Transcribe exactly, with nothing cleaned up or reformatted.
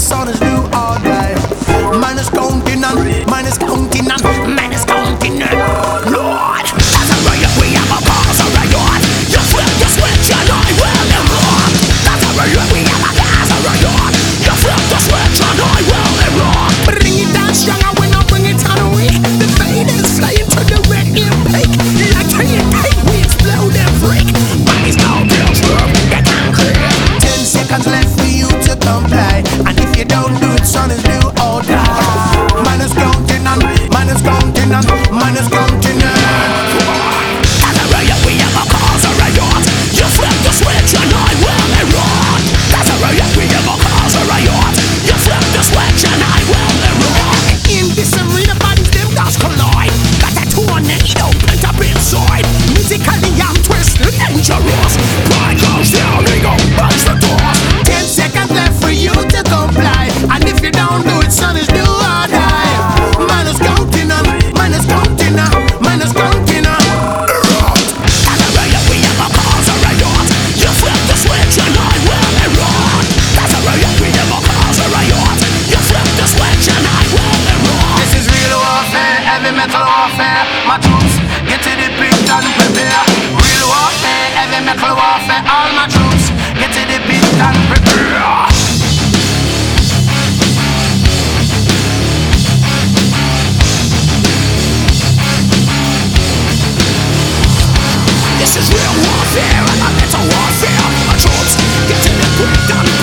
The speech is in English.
sun is new all day. Man is counting on, man is counting on, man is counting on. Lord, that's a riot, we have a cause a riot. You flip the switch and I will erupt. That's a riot, we have a cause a riot. You flip the switch and I will erupt. Bring it down stronger when I bring it down weak. The fade is flying to the red ear peak. Like can you take, we explode and freak. Money's no real truth, they can't clear. Ten seconds left for you to comply. And if you don't do it, son is new or die. Man is counting on, man is counting on, man is counting on. As a riot, we have a cause a riot. You flip the switch and I will erupt. As a riot, we have a cause a riot. You flip the switch and I will erupt. In this arena, bodies them does collide. Got that tornado pent up inside. Musically, I'm twisted, dangerous. Pride goes down, ego burns the doors. Ten seconds left for you to comply. And if you don't do it, son, is do or die. Man is counting on, man is counting on, man is counting on. As a riot, we have a cause a riot. You flip the switch and I will erupt. As a riot, we have a cause a riot. You flip the switch and I will erupt. This is real warfare, heavy metal warfare. My troops, get to the pit and prepare. Real warfare, heavy metal warfare. All my troops, get to the pit and prepare. This is real warfare, and a metal warfare. My troops, get to the pit and